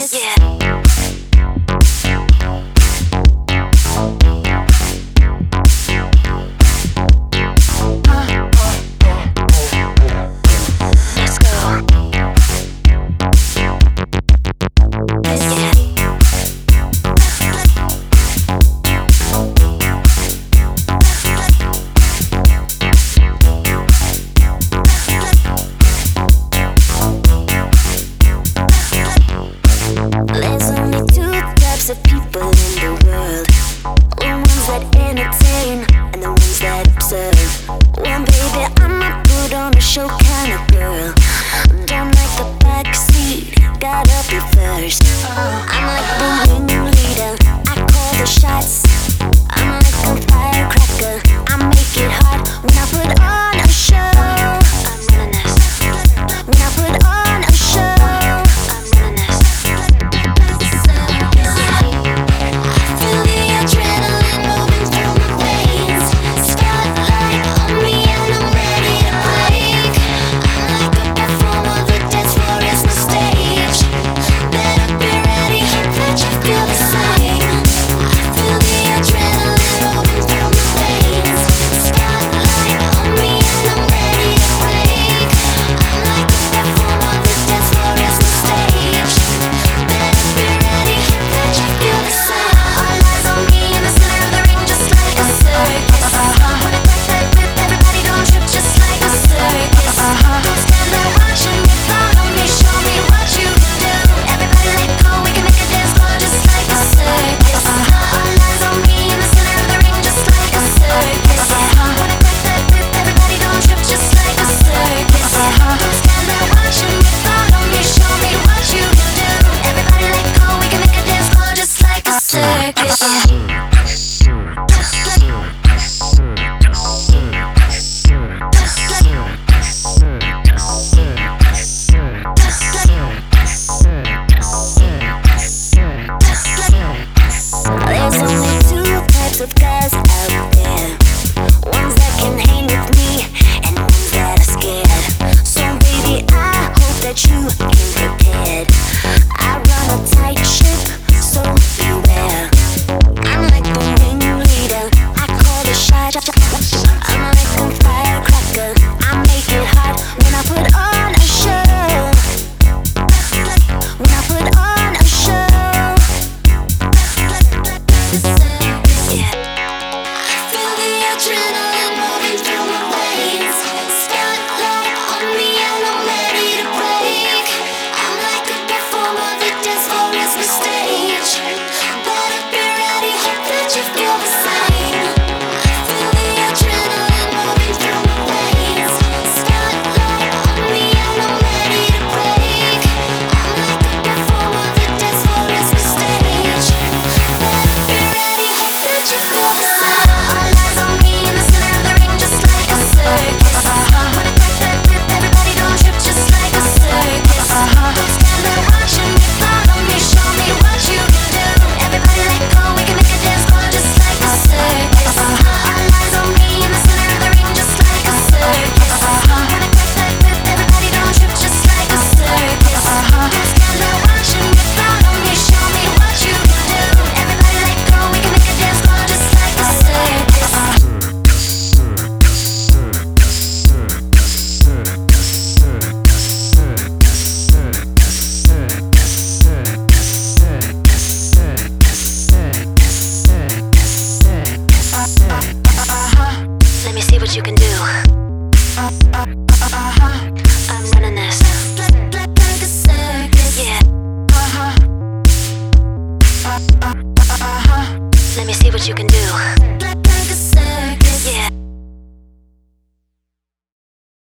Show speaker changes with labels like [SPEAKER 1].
[SPEAKER 1] There's only two types of people in the world: the ones that entertain and the ones that observe. Well, baby, I'm a put on a show kind of girl. Don't like the backseat, gotta be first. I'm like the ringleader, I call the shots. I'm like a firecracker,